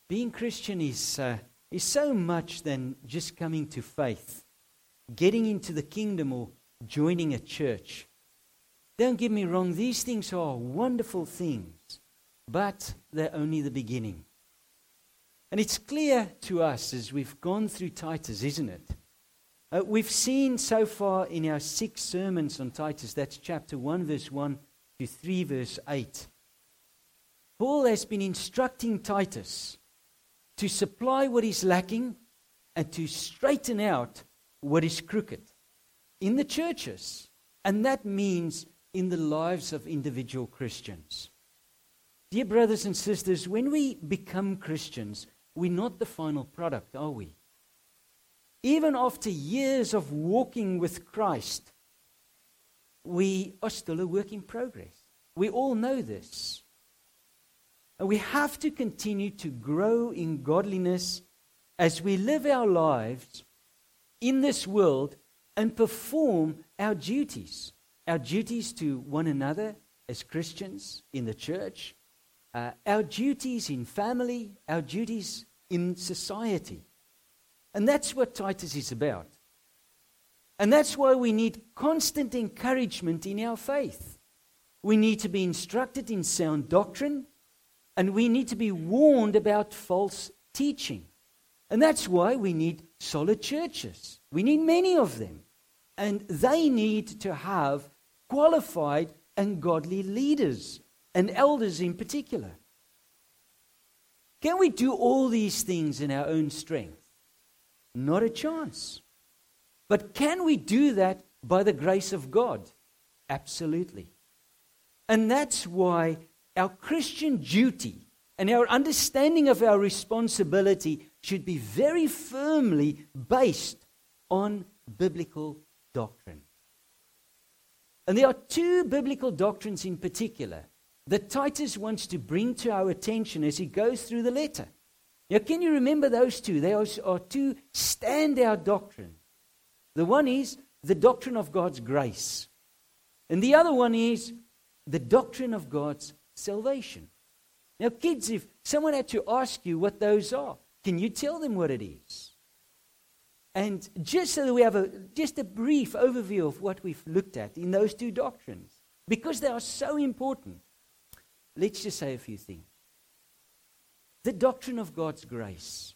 Being Christian is so much than just coming to faith, getting into the kingdom or joining a church. Don't get me wrong, these things are wonderful things, but they're only the beginning. And it's clear to us as we've gone through Titus, isn't it? We've seen so far in our 6 sermons on Titus, that's chapter 1, verse 1 to 3, verse 8. Paul has been instructing Titus to supply what is lacking and to straighten out what is crooked in the churches. And that means in the lives of individual Christians. Dear brothers and sisters, when we become Christians, we're not the final product, are we? Even after years of walking with Christ, we are still a work in progress. We all know this. And we have to continue to grow in godliness as we live our lives in this world and perform our duties. Our duties to one another as Christians in the church, our duties in family, our duties in society. And that's what Titus is about. And that's why we need constant encouragement in our faith. We need to be instructed in sound doctrine, and we need to be warned about false teaching. And that's why we need solid churches. We need many of them. And they need to have qualified and godly leaders, and elders in particular. Can we do all these things in our own strength? Not a chance. But can we do that by the grace of God? Absolutely. And that's why our Christian duty and our understanding of our responsibility should be very firmly based on biblical doctrine. And there are 2 biblical doctrines in particular that Titus wants to bring to our attention as he goes through the letter. Now, can you remember those 2? They are 2 standout doctrines. The one is the doctrine of God's grace. And the other one is the doctrine of God's salvation. Now, kids, if someone had to ask you what those are, can you tell them what it is? And just so that we have just a brief overview of what we've looked at in those 2 doctrines, because they are so important, let's just say a few things. The doctrine of God's grace.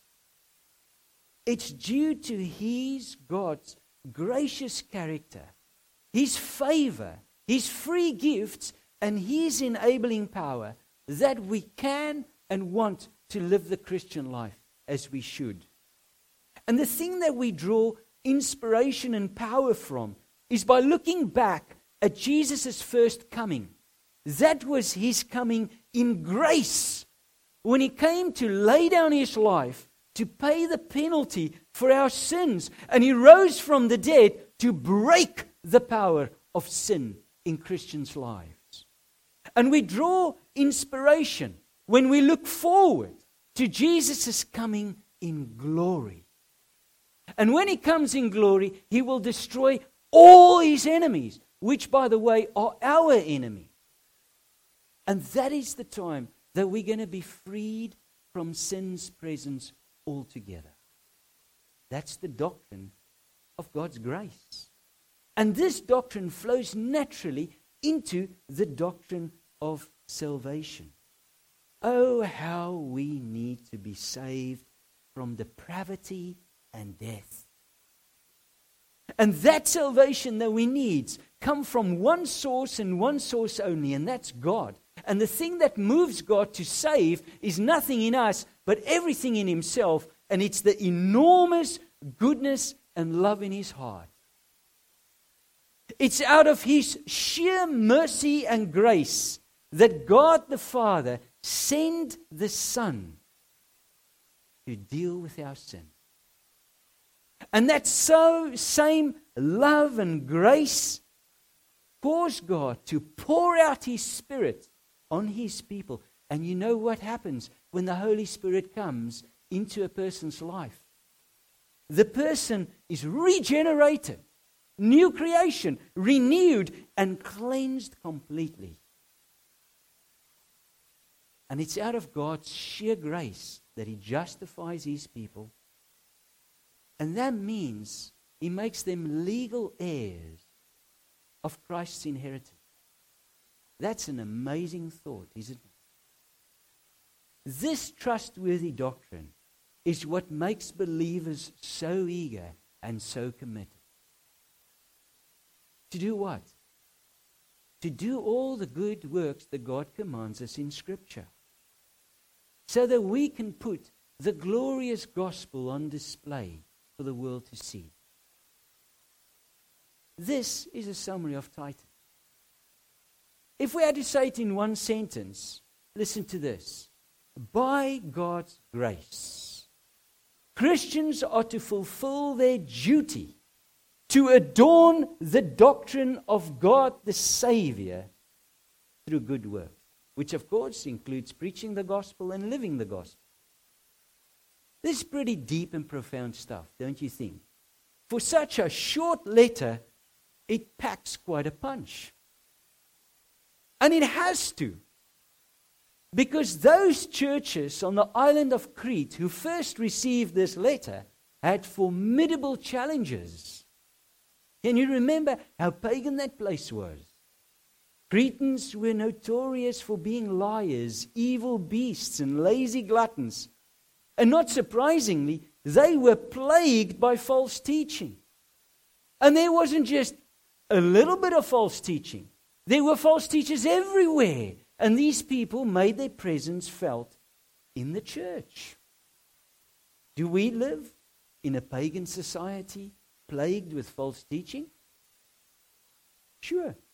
It's due to God's gracious character, His favor, His free gifts, and His enabling power that we can and want to live the Christian life as we should. And the thing that we draw inspiration and power from is by looking back at Jesus' first coming. That was His coming in grace, when He came to lay down His life to pay the penalty for our sins. And He rose from the dead to break the power of sin in Christians' lives. And we draw inspiration when we look forward to Jesus' coming in glory. And when He comes in glory, He will destroy all His enemies, which, by the way, are our enemies. And that is the time that we're going to be freed from sin's presence altogether. That's the doctrine of God's grace. And this doctrine flows naturally into the doctrine of salvation. Oh, how we need to be saved from depravity and death. And that salvation that we need come from one source and one source only, and that's God. And the thing that moves God to save is nothing in us, but everything in Himself, and it's the enormous goodness and love in His heart. It's out of His sheer mercy and grace that God the Father sent the Son to deal with our sin. And that same love and grace caused God to pour out His Spirit on His people. And you know what happens when the Holy Spirit comes into a person's life? The person is regenerated, new creation, renewed and cleansed completely. And it's out of God's sheer grace that He justifies His people. And that means He makes them legal heirs of Christ's inheritance. That's an amazing thought, isn't it? This trustworthy doctrine is what makes believers so eager and so committed. To do what? To do all the good works that God commands us in Scripture, so that we can put the glorious gospel on display for the world to see. This is a summary of Titus. If we had to say it in one sentence, listen to this. By God's grace, Christians are to fulfill their duty to adorn the doctrine of God the Savior through good works, which of course includes preaching the gospel and living the gospel. This is pretty deep and profound stuff, don't you think? For such a short letter, it packs quite a punch. And it has to. Because those churches on the island of Crete who first received this letter had formidable challenges. Can you remember how pagan that place was? Cretans were notorious for being liars, evil beasts, and lazy gluttons. And not surprisingly, they were plagued by false teaching. And there wasn't just a little bit of false teaching. There were false teachers everywhere. And these people made their presence felt in the church. Do we live in a pagan society plagued with false teaching? Sure.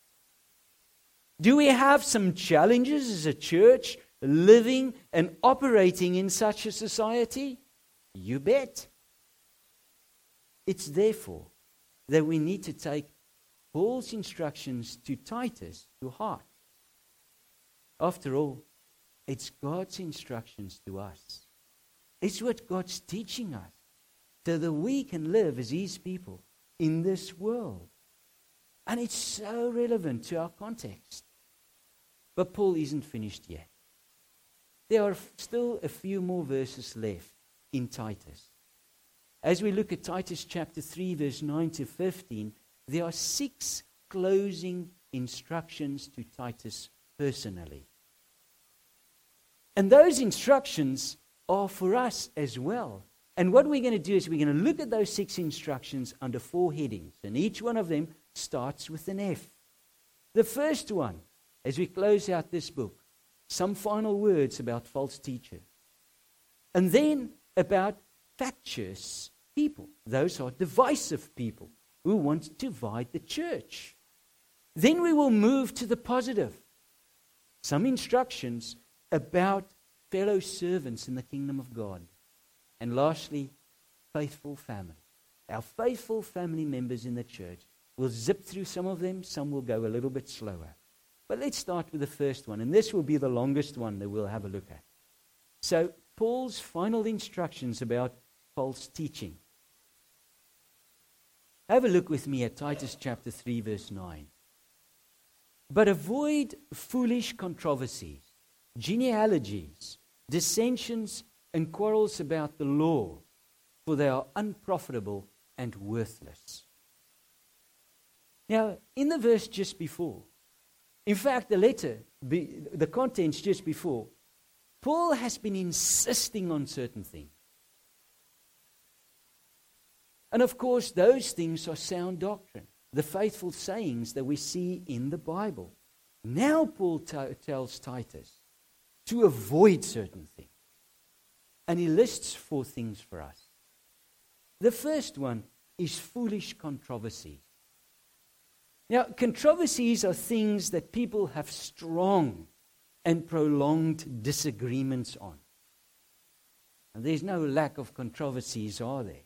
Do we have some challenges as a church living and operating in such a society? You bet. It's therefore that we need to take Paul's instructions to Titus to heart. After all, it's God's instructions to us. It's what God's teaching us so that we can live as His people in this world. And it's so relevant to our context. But Paul isn't finished yet. There are still a few more verses left in Titus. As we look at Titus chapter 3, verse 9 to 15, there are 6 closing instructions to Titus personally. And those instructions are for us as well. And what we're going to do is we're going to look at those 6 instructions under 4 headings. And each one of them starts with an F. The first one, as we close out this book, some final words about false teachers. And then about factious people. Those are divisive people who want to divide the church. Then we will move to the positive. Some instructions about fellow servants in the kingdom of God. And lastly, faithful family. Our faithful family members in the church. We'll zip through some of them, some will go a little bit slower. But let's start with the first one, and this will be the longest one that we'll have a look at. So, Paul's final instructions about false teaching. Have a look with me at Titus chapter 3, verse 9. But avoid foolish controversies, genealogies, dissensions, and quarrels about the law, for they are unprofitable and worthless. Now, in the verse just before, in fact, the contents just before, Paul has been insisting on certain things. And of course, those things are sound doctrine, the faithful sayings that we see in the Bible. Now Paul tells Titus to avoid certain things. And he lists 4 things for us. The first one is foolish controversies. Now, controversies are things that people have strong and prolonged disagreements on. And there's no lack of controversies, are there?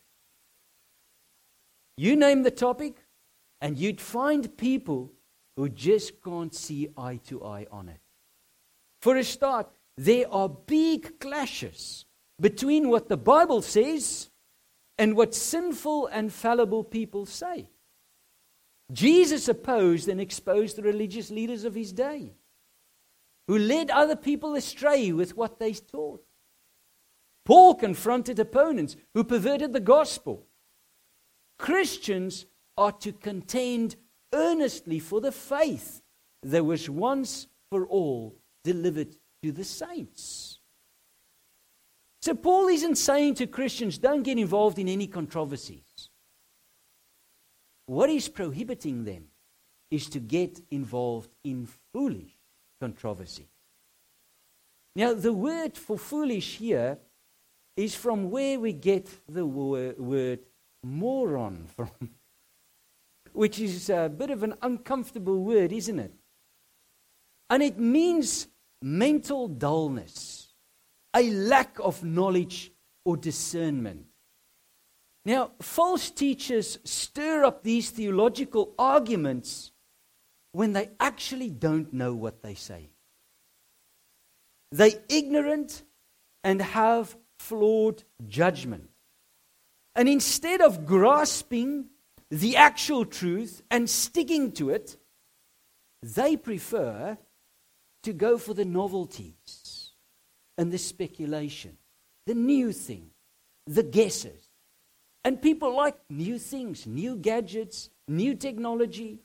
You name the topic, and you'd find people who just can't see eye to eye on it. For a start, there are big clashes between what the Bible says and what sinful and fallible people say. Jesus opposed and exposed the religious leaders of his day. who led other people astray with what they taught. Paul confronted opponents who perverted the gospel. Christians are to contend earnestly for the faith that was once for all delivered to the saints. So Paul isn't saying to Christians, don't get involved in any controversies. What he's prohibiting them is to get involved in foolish controversy. Now, the word for foolish here is from where we get the word moron from, which is a bit of an uncomfortable word, isn't it? And it means mental dullness, a lack of knowledge or discernment. Now, false teachers stir up these theological arguments when they actually don't know what they say. They're ignorant and have flawed judgment. And instead of grasping the actual truth and sticking to it, they prefer to go for the novelties and the speculation, the new thing, the guesses. And people like new things, new gadgets, new technology.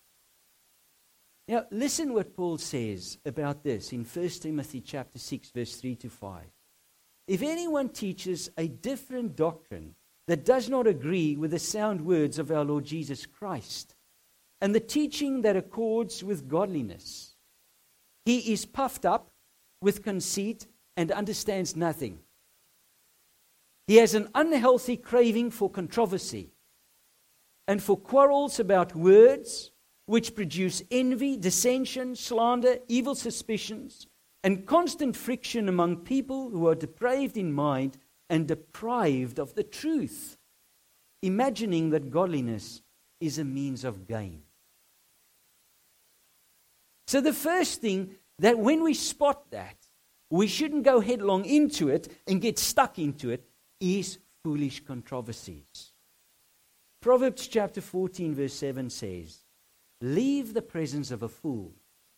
Now, listen what Paul says about this in 1 Timothy chapter 6, verse 3 to 5. If anyone teaches a different doctrine that does not agree with the sound words of our Lord Jesus Christ, and the teaching that accords with godliness, he is puffed up with conceit and understands nothing. He has an unhealthy craving for controversy and for quarrels about words, which produce envy, dissension, slander, evil suspicions, and constant friction among people who are depraved in mind and deprived of the truth, imagining that godliness is a means of gain. So the first thing, that when we spot that, we shouldn't go headlong into it and get stuck into it, is foolish controversies. Proverbs chapter 14 verse 7 says, leave the presence of a fool,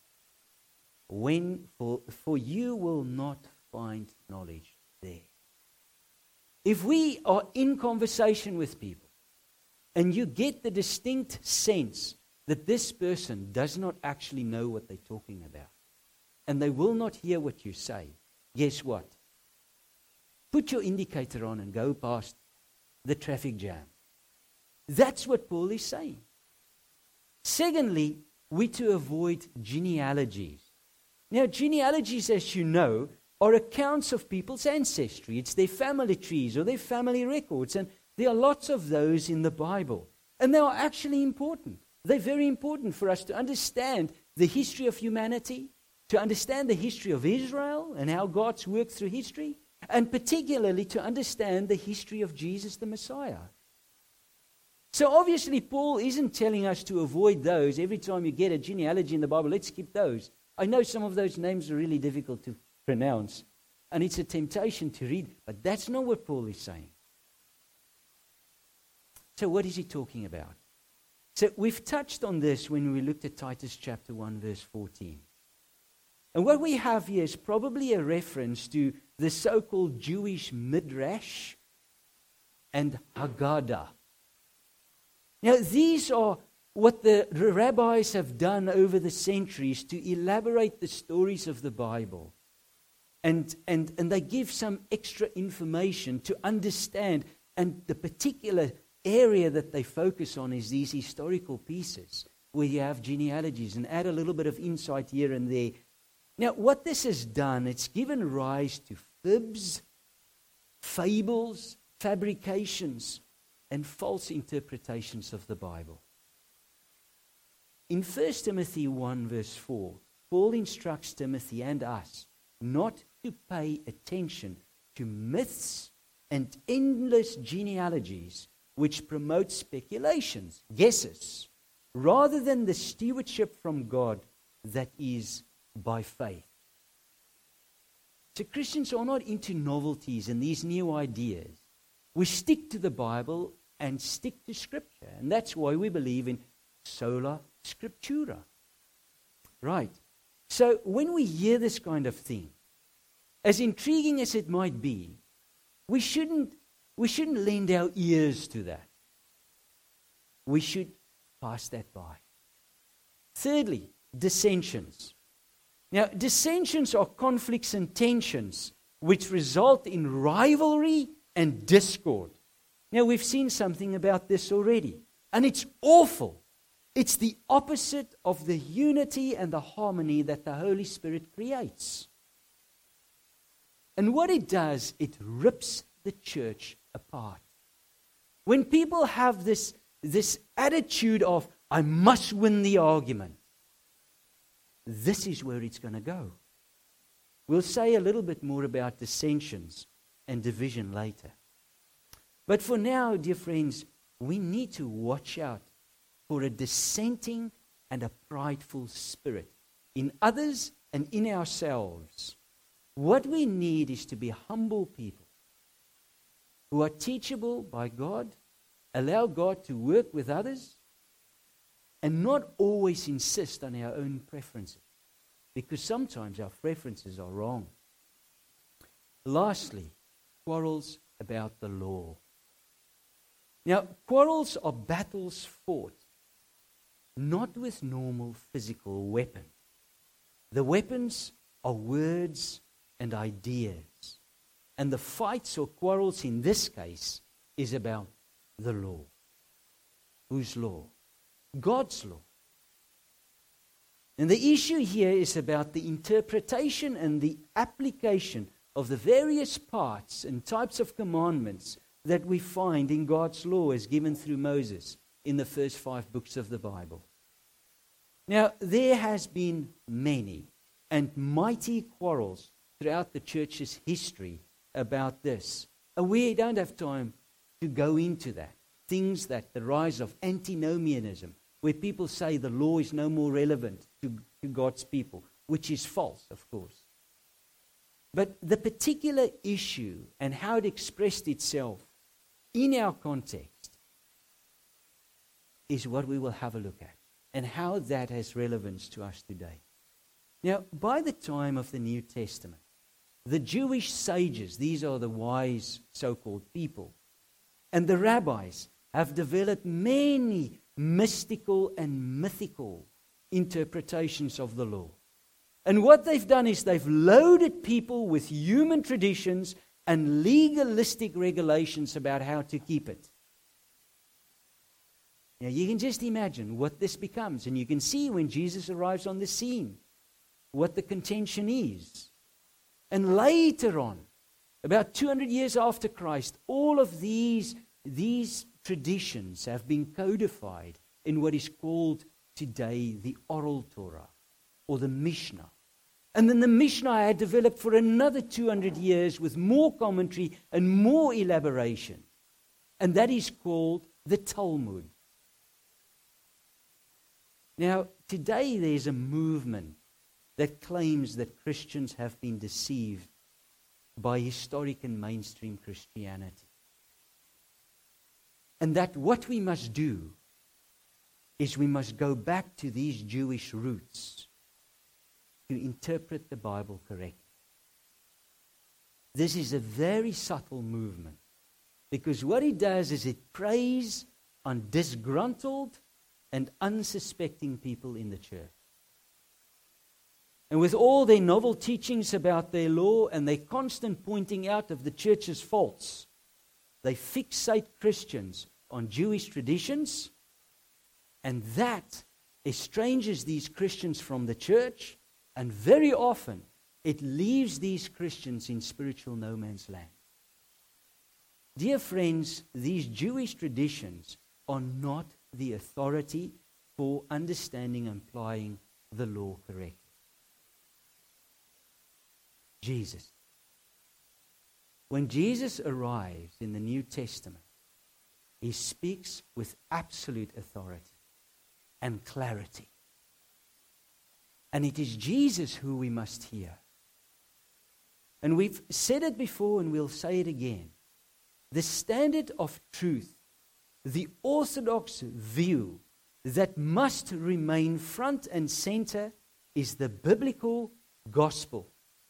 for you will not find knowledge there. If we are in conversation with people and you get the distinct sense that this person does not actually know what they're talking about and they will not hear what you say, guess what? Put your indicator on and go past the traffic jam. That's what Paul is saying. Secondly, we're to avoid genealogies. Now, genealogies, as you know, are accounts of people's ancestry. It's their family trees or their family records. And there are lots of those in the Bible. And they are actually important. They're very important for us to understand the history of humanity, to understand the history of Israel and how God's worked through history, and particularly to understand the history of Jesus the Messiah. So obviously Paul isn't telling us to avoid those. Every time you get a genealogy in the Bible, let's skip those. I know some of those names are really difficult to pronounce, and it's a temptation to read, but that's not what Paul is saying. So what is he talking about? So we've touched on this when we looked at Titus chapter 1 verse 14. And what we have here is probably a reference to the so-called Jewish Midrash and Haggadah. Now, these are what the rabbis have done over the centuries to elaborate the stories of the Bible. And they give some extra information to understand. And the particular area that they focus on is these historical pieces where you have genealogies and add a little bit of insight here and there. Now, what this has done, it's given rise to fibs, fables, fabrications, and false interpretations of the Bible. In 1 Timothy 1 verse 4, Paul instructs Timothy and us not to pay attention to myths and endless genealogies which promote speculations, guesses, rather than the stewardship from God that is by faith. So Christians are not into novelties and these new ideas. We stick to the Bible and stick to Scripture. And that's why we believe in sola scriptura. Right. So when we hear this kind of thing, as intriguing as it might be, we shouldn't lend our ears to that. We should pass that by. Thirdly, dissensions. Now, dissensions are conflicts and tensions which result in rivalry and discord. Now, we've seen something about this already, and it's awful. It's the opposite of the unity and the harmony that the Holy Spirit creates. And what it does, it rips the church apart. When people have this attitude of, I must win the argument, this is where it's going to go. We'll say a little bit more about dissensions and division later. But for now, dear friends, we need to watch out for a dissenting and a prideful spirit in others and in ourselves. What we need is to be humble people who are teachable by God, allow God to work with others, and not always insist on our own preferences, because sometimes our preferences are wrong. Lastly, quarrels about the law. Now, quarrels are battles fought, not with normal physical weapons. The weapons are words and ideas. And the fights or quarrels in this case is about the law. Whose law? God's law. And the issue here is about the interpretation and the application of the various parts and types of commandments that we find in God's law as given through Moses in the first 5 books of the Bible. Now, there has been many and mighty quarrels throughout the church's history about this. And we don't have time to go into that. Things that the rise of antinomianism, where people say the law is no more relevant to God's people, which is false, of course. But the particular issue and how it expressed itself in our context is what we will have a look at, and how that has relevance to us today. Now, by the time of the New Testament, the Jewish sages, these are the wise so-called people, and the rabbis have developed many mystical and mythical interpretations of the law. And what they've done is they've loaded people with human traditions and legalistic regulations about how to keep it. Now, you can just imagine what this becomes, and you can see when Jesus arrives on the scene what the contention is. And later on, about 200 years after Christ, all of these traditions have been codified in what is called today the Oral Torah, or the Mishnah. And then the Mishnah had developed for another 200 years with more commentary and more elaboration. And that is called the Talmud. Now, today there's a movement that claims that Christians have been deceived by historic and mainstream Christianity. And that what we must do is we must go back to these Jewish roots to interpret the Bible correctly. This is a very subtle movement, because what it does is it preys on disgruntled and unsuspecting people in the church. And with all their novel teachings about their law and their constant pointing out of the church's faults, they fixate Christians on Jewish traditions, and that estranges these Christians from the church, and very often it leaves these Christians in spiritual no man's land. Dear friends, these Jewish traditions are not the authority for understanding and applying the law correctly. Jesus. When Jesus arrives in the New Testament, he speaks with absolute authority and clarity. And it is Jesus who we must hear. And we've said it before and we'll say it again. The standard of truth, the orthodox view that must remain front and center is the biblical gospel,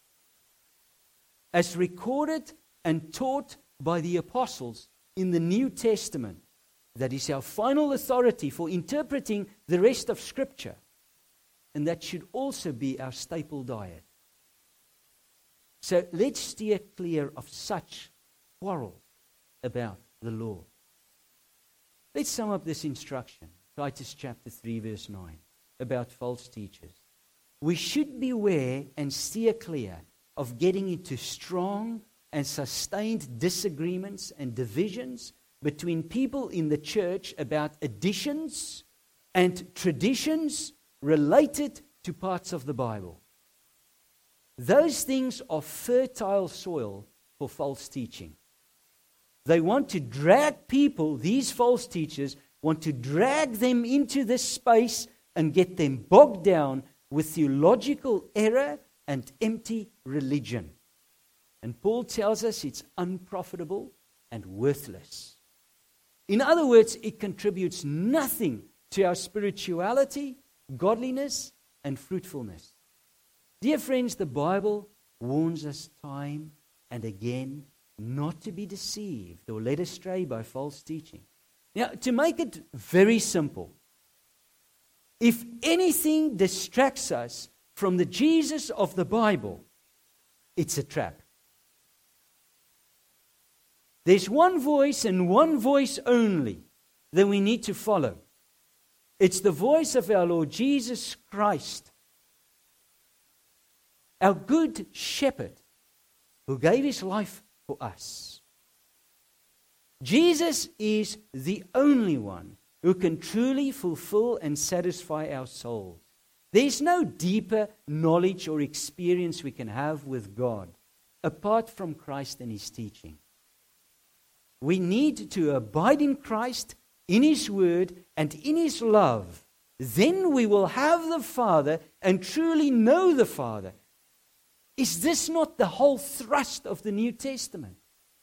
as recorded and taught by the apostles in the New Testament. That is our final authority for interpreting the rest of Scripture. And that should also be our staple diet. So let's steer clear of such quarrel about the law. Let's sum up this instruction. Titus chapter 3 verse 9 about false teachers. We should beware and steer clear of getting into strong and sustained disagreements and divisions between people in the church about additions and traditions related to parts of the Bible. Those things are fertile soil for false teaching. They want to drag people, these false teachers, want to drag them into this space and get them bogged down with theological error and empty religion. And Paul tells us it's unprofitable and worthless. In other words, it contributes nothing to our spirituality, godliness, and fruitfulness. Dear friends, the Bible warns us time and again not to be deceived or led astray by false teaching. Now, to make it very simple, if anything distracts us from the Jesus of the Bible, it's a trap. There's one voice and one voice only that we need to follow. It's the voice of our Lord Jesus Christ, our good shepherd who gave his life for us. Jesus is the only one who can truly fulfill and satisfy our souls. There's no deeper knowledge or experience we can have with God apart from Christ and his teaching. We need to abide in Christ, in his word, and in his love. Then we will have the Father and truly know the Father. Is this not the whole thrust of the New Testament?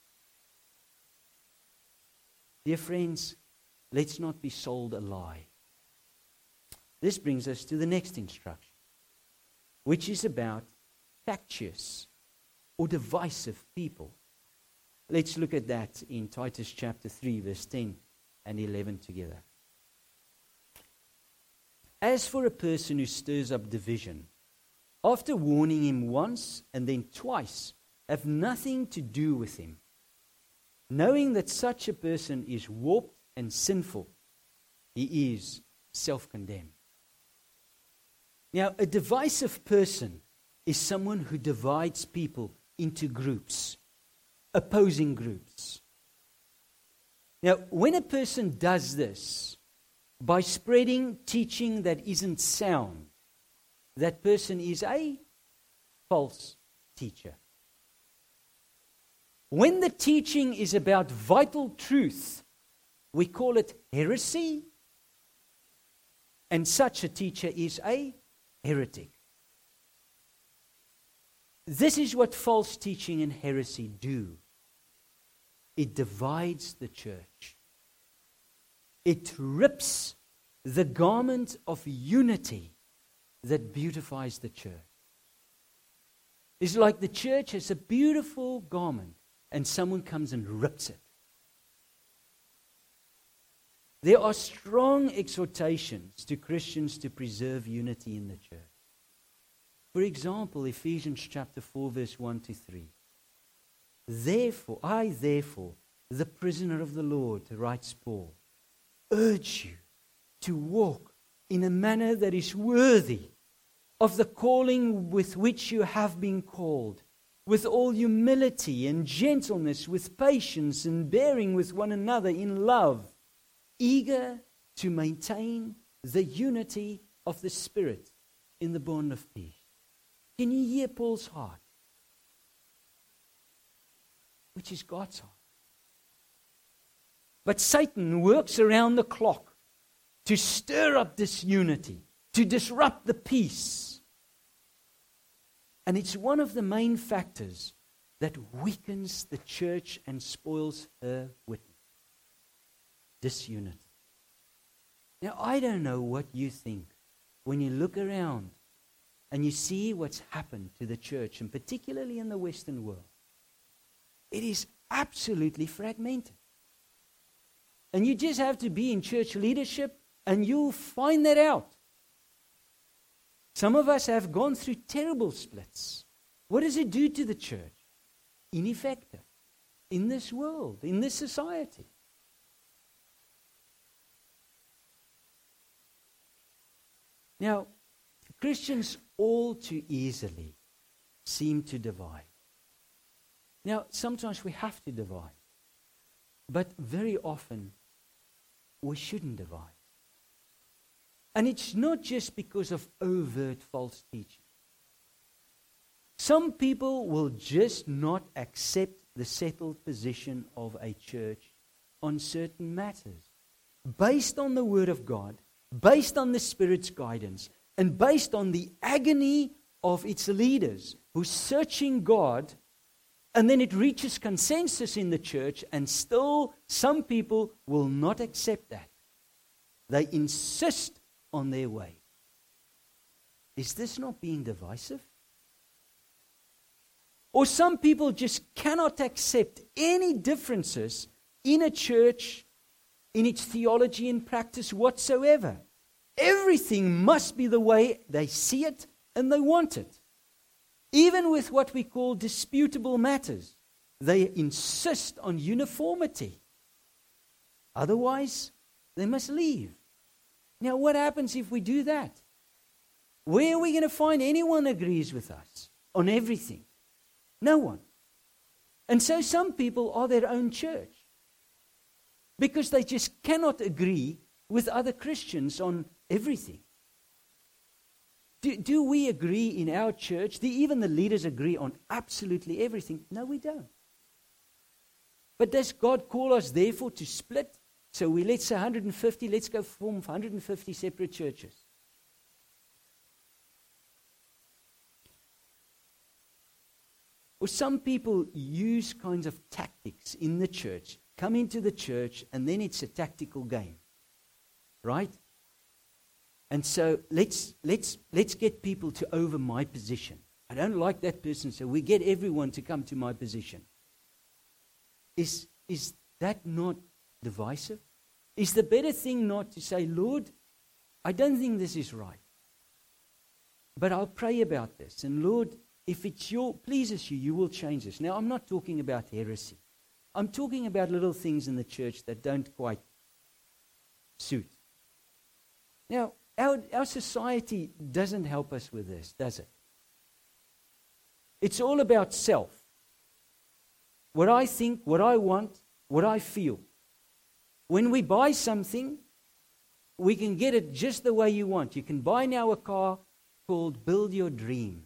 Dear friends, let's not be sold a lie. This brings us to the next instruction, which is about factious or divisive people. Let's look at that in Titus chapter 3, verse 10 and 11 together. As for a person who stirs up division, after warning him once and then twice, have nothing to do with him, knowing that such a person is warped and sinful, he is self-condemned. Now, a divisive person is someone who divides people into groups, opposing groups. Now, when a person does this by spreading teaching that isn't sound, that person is a false teacher. When the teaching is about vital truth, we call it heresy, and such a teacher is a heretic. This is what false teaching and heresy do. It divides the church. It rips the garment of unity that beautifies the church. It's like the church has a beautiful garment and someone comes and rips it. There are strong exhortations to Christians to preserve unity in the church. For example, Ephesians chapter 4, verse 1 to 3. Therefore, the prisoner of the Lord, writes Paul, urge you to walk in a manner that is worthy of the calling with which you have been called, with all humility and gentleness, with patience and bearing with one another in love, eager to maintain the unity of the Spirit in the bond of peace. Can you hear Paul's heart? Which is God's heart. But Satan works around the clock to stir up disunity, to disrupt the peace. And it's one of the main factors that weakens the church and spoils her witness. Disunity. Now, I don't know what you think when you look around and you see what's happened to the church, and particularly in the Western world, it is absolutely fragmented. And you just have to be in church leadership, and you'll find that out. Some of us have gone through terrible splits. What does it do to the church? Ineffective in this world, in this society. Now, Christians all too easily seem to divide. Now, sometimes we have to divide, but very often we shouldn't divide. And it's not just because of overt false teaching. Some people will just not accept the settled position of a church on certain matters, based on the Word of God, based on the Spirit's guidance, and based on the agony of its leaders who are searching God, and then it reaches consensus in the church, and still some people will not accept that. They insist on their way. Is this not being divisive? Or some people just cannot accept any differences in a church, in its theology and practice whatsoever. Everything must be the way they see it and they want it. Even with what we call disputable matters, they insist on uniformity. Otherwise, they must leave. Now, what happens if we do that? Where are we going to find anyone who agrees with us on everything? No one. And so some people are their own church because they just cannot agree with other Christians on everything. Do we agree in our church? Do even the leaders agree on absolutely everything? No, we don't. But does God call us therefore to split? So let's say 150, let's go form 150 separate churches. Or some people use kinds of tactics in the church, come into the church, and then it's a tactical game. Right? And so let's get people to over my position. I don't like that person, so we get everyone to come to my position. Is that not divisive? Is the better thing not to say, Lord, I don't think this is right, but I'll pray about this, and Lord, if it pleases you, you will change this. Now, I'm not talking about heresy. I'm talking about little things in the church that don't quite suit. Now, our society doesn't help us with this, does it? It's all about self. What I think, what I want, what I feel. When we buy something, we can get it just the way you want. You can buy now a car called Build Your Dream.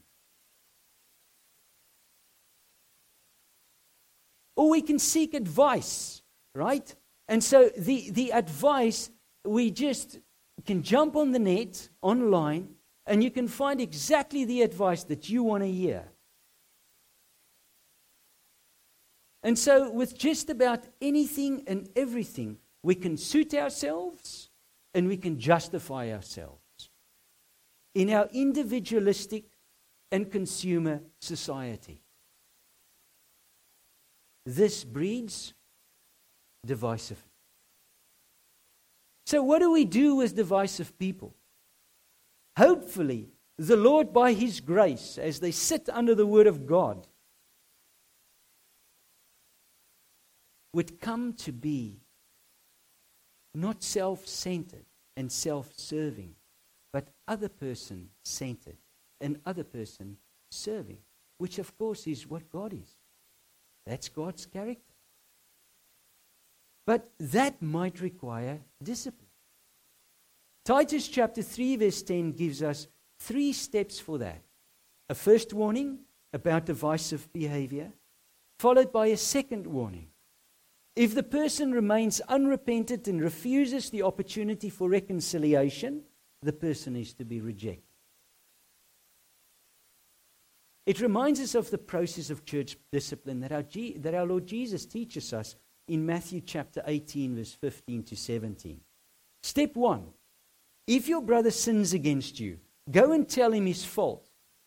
Or we can seek advice, right? And so the advice, we just can jump on the net, online, and you can find exactly the advice that you want to hear. And so with just about anything and everything, we can suit ourselves and we can justify ourselves in our individualistic and consumer society. This breeds divisiveness. So what do we do with divisive people? Hopefully, the Lord, by His grace, as they sit under the Word of God, would come to be not self-centered and self-serving, but other person-centered and other person-serving, which of course is what God is. That's God's character. But that might require discipline. Titus chapter 3 verse 10 gives us 3 steps for that. A first warning about divisive behavior, followed by a second warning. If the person remains unrepentant and refuses the opportunity for reconciliation, the person is to be rejected. It reminds us of the process of church discipline that our Lord Jesus teaches us in Matthew chapter 18, verse 15 to 17. Step 1, if your brother sins against you, go and tell him his fault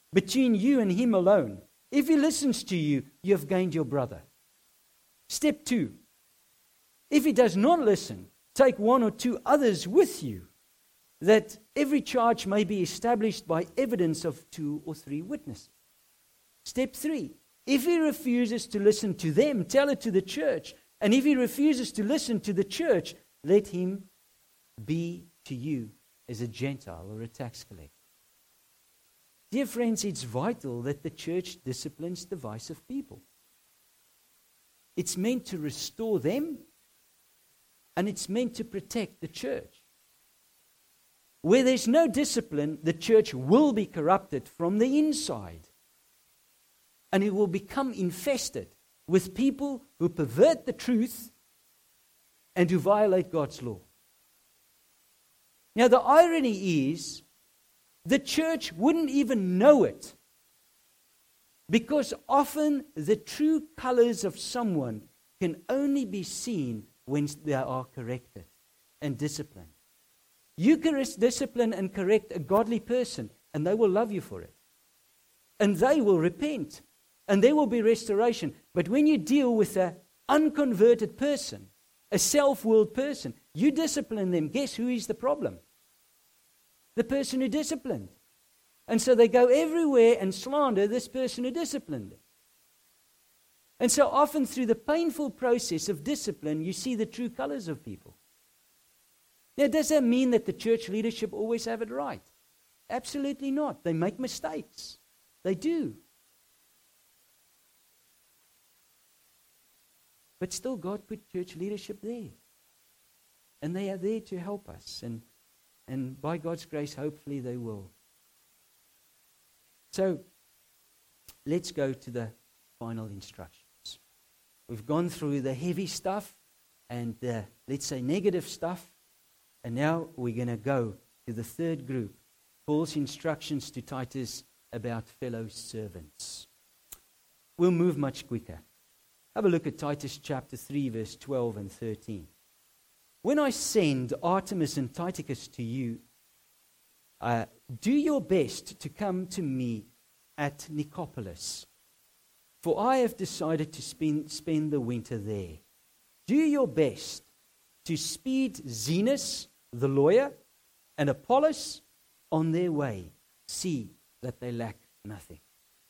between you and him alone. If he listens to you, you have gained your brother. Step 2. If he does not listen, take 1 or 2 others with you, that every charge may be established by evidence of 2 or 3 witnesses. Step 3. If he refuses to listen to them, tell it to the church. And if he refuses to listen to the church, let him be to you as a Gentile or a tax collector. Dear friends, it's vital that the church disciplines divisive people. It's meant to restore them, and it's meant to protect the church. Where there's no discipline, the church will be corrupted from the inside. And it will become infested with people who pervert the truth and who violate God's law. Now, the irony is, the church wouldn't even know it, because often the true colors of someone can only be seen when they are corrected and disciplined. You can discipline and correct a godly person, and they will love you for it. And they will repent, and there will be restoration. But when you deal with an unconverted person, a self-willed person, you discipline them, guess who is the problem? The person who disciplined. And so they go everywhere and slander this person who disciplined them. And so often through the painful process of discipline, you see the true colors of people. Now, does that mean that the church leadership always have it right? Absolutely not. They make mistakes. They do. But still, God put church leadership there. And they are there to help us. And by God's grace, hopefully they will. So, let's go to the final instructions. We've gone through the heavy stuff and the, let's say, negative stuff. And now we're going to go to the third group, Paul's instructions to Titus about fellow servants. We'll move much quicker. Have a look at Titus chapter 3, verse 12 and 13. When I send Artemas and Tychicus to you, do your best to come to me at Nicopolis, for I have decided to spend the winter there. Do your best to speed Zenas, the lawyer, and Apollos on their way. See that they lack nothing.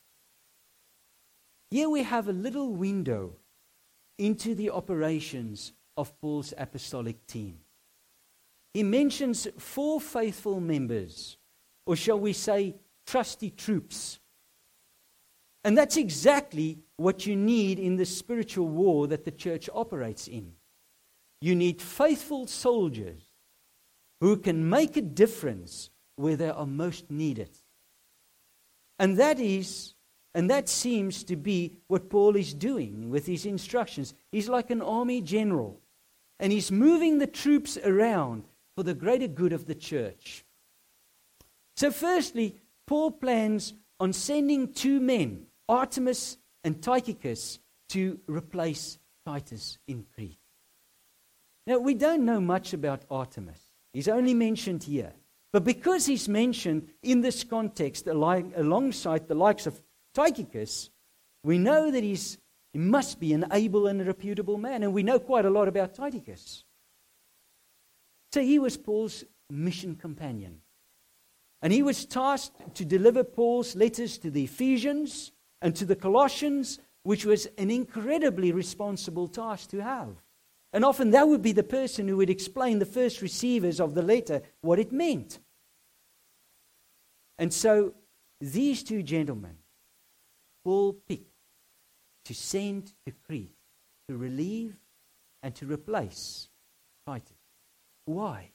Here we have a little window into the operations of Paul's apostolic team. He mentions 4 faithful members, or shall we say, trusty troops. And that's exactly what you need in the spiritual war that the church operates in. You need faithful soldiers who can make a difference where they are most needed. And that seems to be what Paul is doing with his instructions. He's like an army general, and he's moving the troops around for the greater good of the church. So firstly, Paul plans on sending 2 men, Artemas and Tychicus, to replace Titus in Crete. Now, we don't know much about Artemas. He's only mentioned here. But because he's mentioned in this context alongside the likes of Tychicus, we know that he must be an able and reputable man. And we know quite a lot about Tychicus. So he was Paul's mission companion. And he was tasked to deliver Paul's letters to the Ephesians and to the Colossians, which was an incredibly responsible task to have. And often that would be the person who would explain the first receivers of the letter what it meant. And so these 2 gentlemen, Paul picked to send to Crete to relieve and to replace Titus. Why?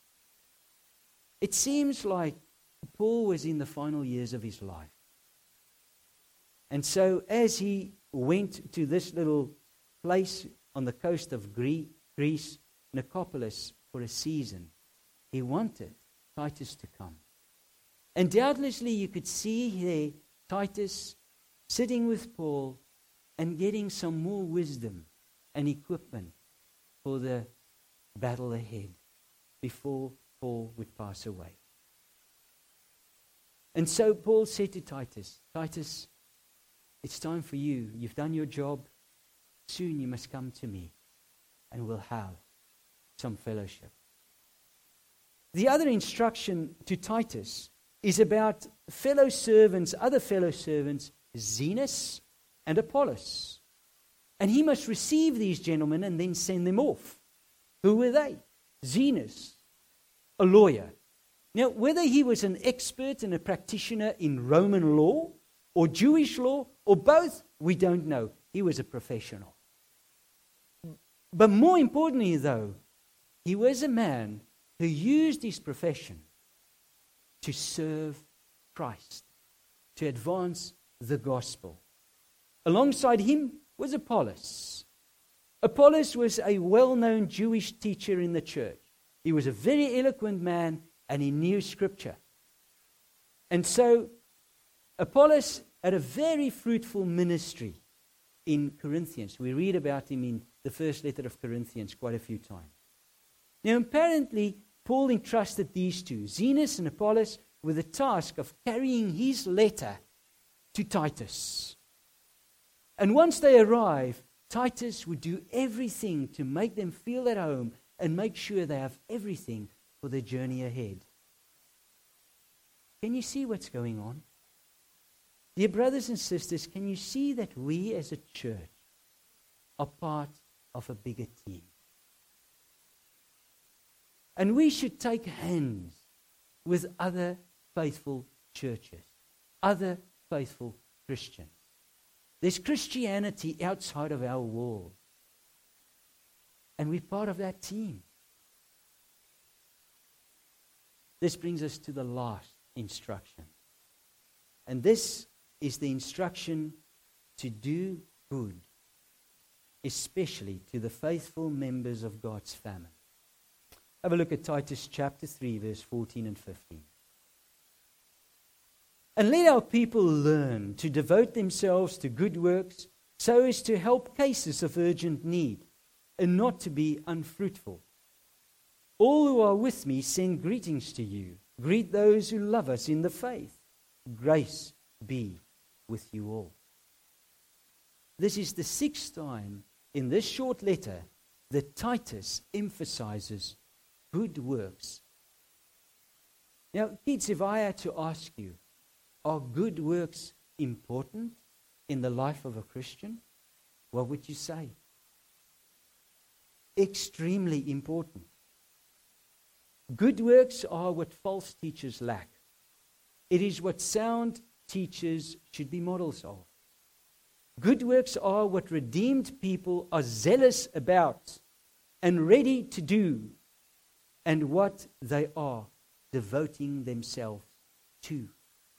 It seems like Paul was in the final years of his life. And so as he went to this little place on the coast of Greece, Nicopolis, for a season, he wanted Titus to come. And doubtlessly you could see here Titus sitting with Paul and getting some more wisdom and equipment for the battle ahead before Paul would pass away. And so Paul said to Titus, Titus, it's time for you. You've done your job. Soon you must come to me and we'll have some fellowship. The other instruction to Titus is about fellow servants, other fellow servants, Zenas and Apollos. And he must receive these gentlemen and then send them off. Who were they? Zenas, a lawyer. Now, whether he was an expert and a practitioner in Roman law or Jewish law or both, we don't know. He was a professional. But more importantly, though, he was a man who used his profession to serve Christ, to advance the gospel. Alongside him was Apollos. Apollos was a well-known Jewish teacher in the church. He was a very eloquent man and he knew Scripture. And so Apollos had a very fruitful ministry in Corinthians. We read about him in the first letter of Corinthians quite a few times. Now apparently Paul entrusted these two, Zenas and Apollos, with the task of carrying his letter to Titus. And once they arrive, Titus would do everything to make them feel at home and make sure they have everything for the journey ahead. Can you see what's going on? Dear brothers and sisters, can you see that we as a church are part of a bigger team? And we should take hands with other faithful churches, other faithful Christians. There's Christianity outside of our walls. And we're part of that team. This brings us to the last instruction. And this is the instruction to do good, especially to the faithful members of God's family. Have a look at Titus chapter 3, verse 14 and 15. And let our people learn to devote themselves to good works so as to help cases of urgent need and not to be unfruitful. All who are with me send greetings to you. Greet those who love us in the faith. Grace be with you all. This is the 6th time in this short letter that Titus emphasizes good works. Now, kids, if I had to ask you, are good works important in the life of a Christian? What would you say? Extremely important. Good works are what false teachers lack. It is what sound teachers should be models of. Good works are what redeemed people are zealous about and ready to do, and what they are devoting themselves to.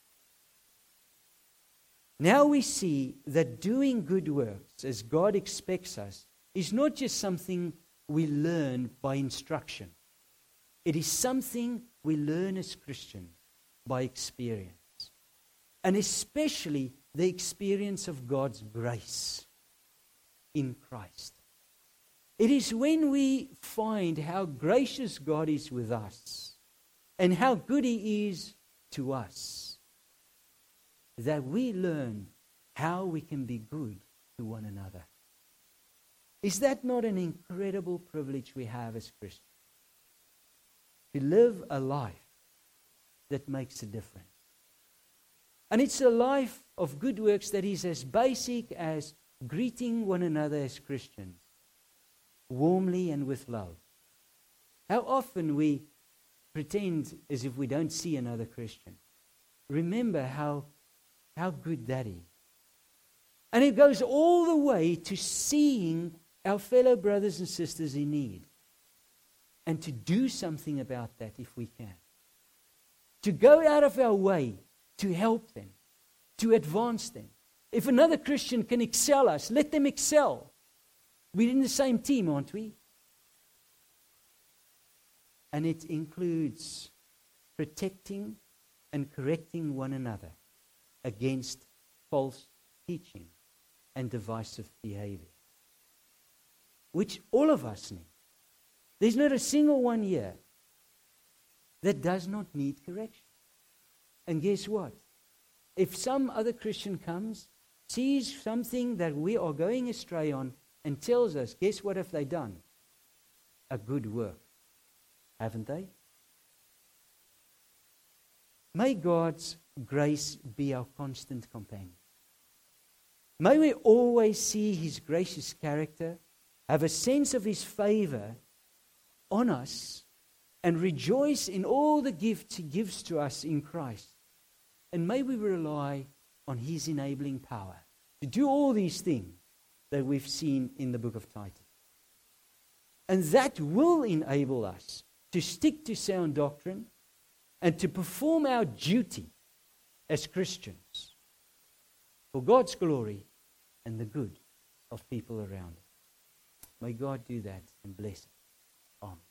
Now we see that doing good works as God expects us is not just something we learn by instruction. It is something we learn as Christians by experience. And especially the experience of God's grace in Christ. It is when we find how gracious God is with us and how good He is to us that we learn how we can be good to one another. Is that not an incredible privilege we have as Christians? To live a life that makes a difference. And it's a life of good works that is as basic as greeting one another as Christians, warmly and with love. How often we pretend as if we don't see another Christian. Remember how good that is. And it goes all the way to seeing our fellow brothers and sisters in need and to do something about that if we can. To go out of our way to help them, to advance them. If another Christian can excel us, let them excel. We're in the same team, aren't we? And it includes protecting and correcting one another against false teaching and divisive behavior, which all of us need. There's not a single one here that does not need correction. And guess what? If some other Christian comes, sees something that we are going astray on, and tells us, guess what have they done? A good work. Haven't they? May God's grace be our constant companion. May we always see His gracious character, have a sense of His favor on us, and rejoice in all the gifts He gives to us in Christ. And may we rely on His enabling power to do all these things that we've seen in the book of Titus. And that will enable us to stick to sound doctrine and to perform our duty as Christians for God's glory and the good of people around us. May God do that and bless us. Amen.